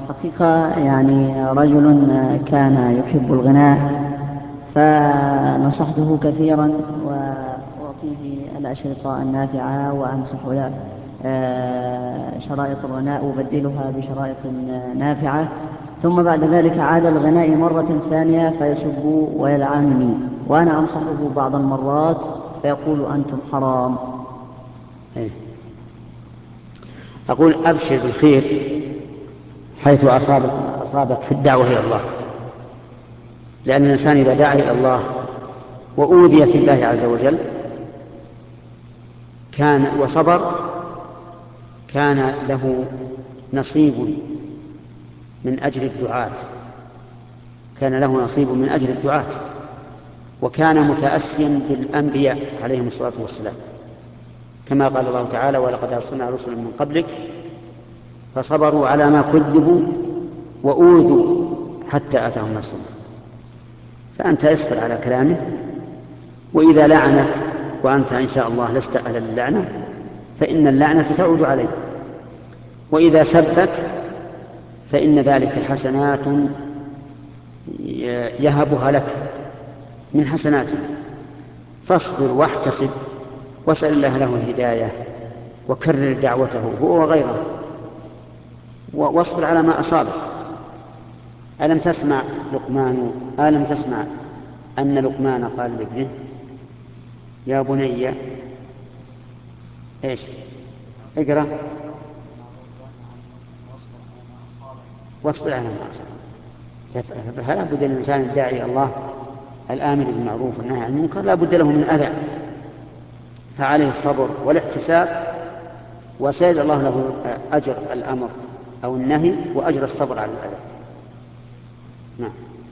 حقيقة يعني رجل كان يحب الغناء، فنصحته كثيرا وأعطيه الأشرطة النافعة وأمسح له شرائط الغناء وأبدلها بشرائط نافعة. ثم بعد ذلك عاد الغناء مرة ثانية فيسب ويلعنني، وأنا أنصحه بعض المرات فيقول أنتم حرام. إيه. أقول أبشر بالخير حيث أصابك في الدعوة إلى الله، لأن الإنسان إذا دعا إلى الله وأوذي في الله عز وجل كان وصبر كان له نصيب من أجل الدعاة، كان له نصيب من أجل الدعاة، وكان متأسيا بالأنبياء عليهم الصلاة والسلام، كما قال الله تعالى: ولقد أرسلنا رسلا من قبلك فصبروا على ما كذبوا وأوذوا حتى أتاهم نصرنا. فأنت اصبر على كلامه، وإذا لعنك وأنت إن شاء الله لست أهلا للعنة فإن اللعنة تعود عليه، وإذا سبك فإن ذلك حسنات يهبها لك من حسناته، فاصبر واحتسب واسأل الله له الهداية وكرر دعوته هو وغيره، واصبر على ما أصابك. ألم تسمع أن لقمان قال لابنه: يا بني ايش؟ اقرأ: واصبر على ما أصابك. فلا بد للإنسان الداعي إلى الله الآمر بالمعروف والنهي عن المنكر لا بد له من أذى، فعليه الصبر والاحتساب، وسيجعل الله له أجر الأمر أو النهي وأجر الصبر على الأذى. نعم.